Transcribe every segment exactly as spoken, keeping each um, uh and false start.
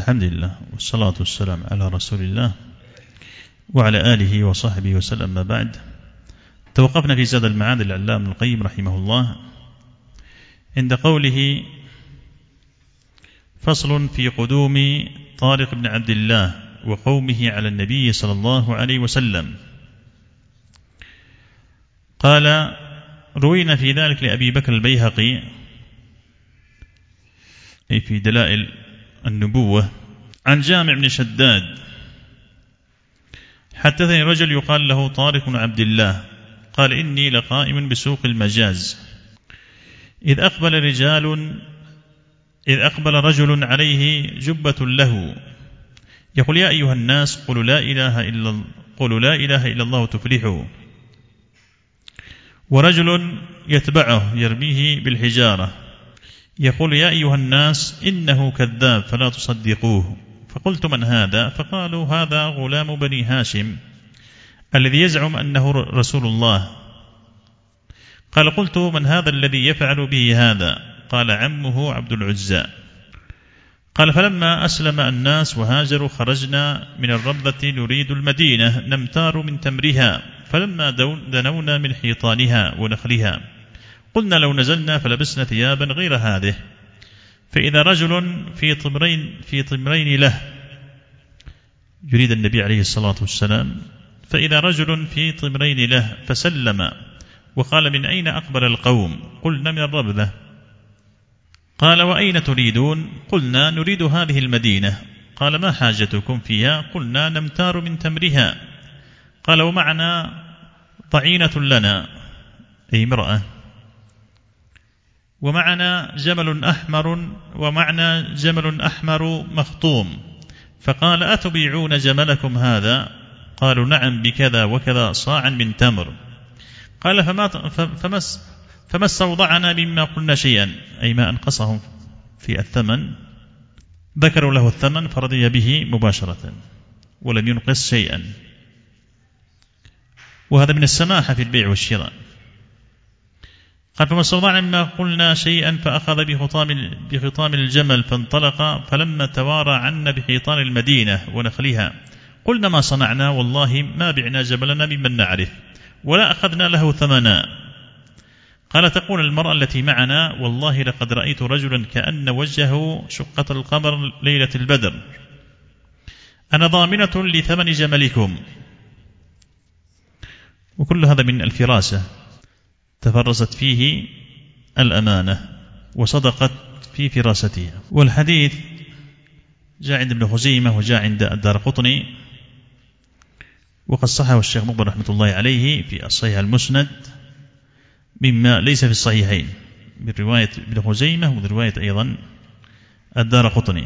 الحمد لله والصلاة والسلام على رسول الله وعلى آله وصحبه وسلم. ما بعد، توقفنا في زاد المعاد للعلامة ابن القيم رحمه الله عند قوله: فصل في قدوم طارق بن عبد الله وقومه على النبي صلى الله عليه وسلم. قال: روينا في ذلك لأبي بكر البيهقي أي في دلائل النبوة عن جامع بن شداد: حدثني رجل يقال له طارق بن عبد الله قال: إني لقائم بسوق المجاز إذ أقبل رجال إذ أقبل رجل عليه جبة له يقول: يا أيها الناس قولوا لا إله إلا قولوا لا إله إلا الله تفلحوا. ورجل يتبعه يرميه بالحجارة يقول: يا أيها الناس إنه كذاب فلا تصدقوه. فقلت: من هذا؟ فقالوا: هذا غلام بني هاشم الذي يزعم أنه رسول الله. قال: قلت: من هذا الذي يفعل به هذا؟ قال: عمه عبد العزى. قال: فلما أسلم الناس وهاجروا خرجنا من الربذة نريد المدينة نمتار من تمرها، فلما دنونا من حيطانها ونخلها قلنا لو نزلنا فلبسنا ثيابا غير هذه، فإذا رجل في طمرين في طمرين له، يريد النبي عليه الصلاة والسلام، فإذا رجل في طمرين له فسلم وقال: من أين أقبل القوم؟ قلنا: من الربذة. قال: وأين تريدون؟ قلنا: نريد هذه المدينة. قال: ما حاجتكم فيها؟ قلنا: نمتار من تمرها. قال: ومعنا ضعينة لنا أي امرأة، ومعنا جمل أحمر ومعنا جمل أحمر مخطوم. فقال: أتبيعون جملكم هذا؟ قالوا: نعم بكذا وكذا صاعا من تمر. قال: فما فما فما استوضعنا مما قلنا شيئا، أي ما أنقصهم في الثمن. ذكروا له الثمن فرضي به مباشرة ولم ينقص شيئا، وهذا من السماحة في البيع والشراء. قال: فما استوضعنا مما قلنا شيئا فأخذ بخطام بخطام الجمل فانطلق، فلما توارى عنا بحيطان المدينة ونخلها قلنا: ما صنعنا؟ والله ما بعنا جبلنا ممن نعرف ولا أخذنا له ثمنا. قال: تقول المرأة التي معنا: والله لقد رأيت رجلا كأن وجهه شقة القمر ليلة البدر، أنا ضامنة لثمن جملكم. وكل هذا من الفراسة، تفرست فيه الأمانة وصدقت في فراستها. والحديث جاء عند ابن خزيمة وجاء عند الدارقطني، وقد صححه الشيخ مقبل رحمة الله عليه في الصحيح المسند مما ليس في الصحيحين، من رواية ابن خزيمة ومن رواية أيضا الدارقطني.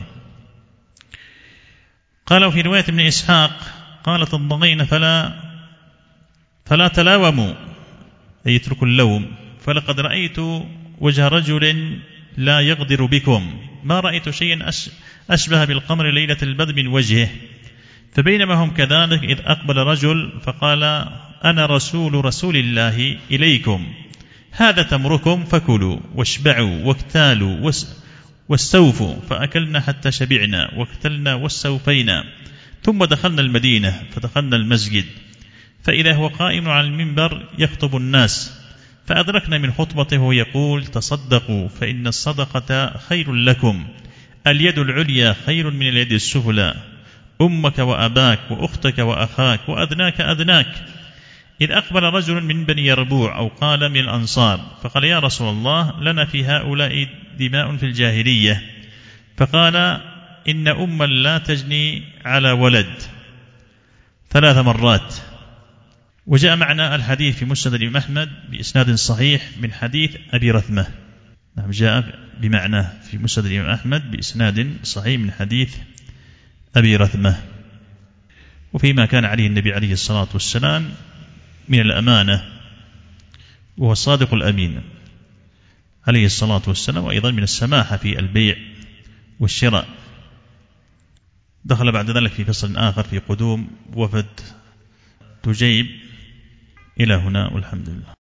قالوا في رواية ابن إسحاق: قالت: الضغين فلا فلا تلاوموا، أي يتركوا اللوم، فلقد رأيت وجه رجل لا يغدر بكم، ما رأيت شيئا أشبه بالقمر ليلة البدر من وجهه. فبينما هم كذلك إذ أقبل رجل فقال: أنا رسول رسول الله إليكم، هذا تمركم فكلوا واشبعوا واكتالوا واستوفوا. فأكلنا حتى شبعنا واكتلنا واستوفينا، ثم دخلنا المدينة فدخلنا المسجد، فإذا هو قائم على المنبر يخطب الناس، فأدركنا من خطبته ويقول: تصدقوا فإن الصدقة خير لكم، اليد العليا خير من اليد السفلى، أمك وأباك وأختك وأخاك وأدناك أدناك. إذ أقبل رجل من بني يربوع أو قال من الأنصار فقال: يا رسول الله، لنا في هؤلاء دماء في الجاهلية. فقال: إن أما لا تجني على ولد ثلاث مرات. وجاء معنا الحديث في مسند الإمام أحمد بإسناد صحيح من حديث أبي رثمة. نعم، جاء بمعناه في مسند الإمام أحمد بإسناد صحيح من حديث أبي رثمة. وفيما كان عليه النبي عليه الصلاة والسلام من الأمانة، وهو الصادق الأمين عليه الصلاة والسلام، وأيضا من السماحة في البيع والشراء. دخل بعد ذلك في فصل آخر في قدوم وفد تجيب. إلى هنا والحمد لله.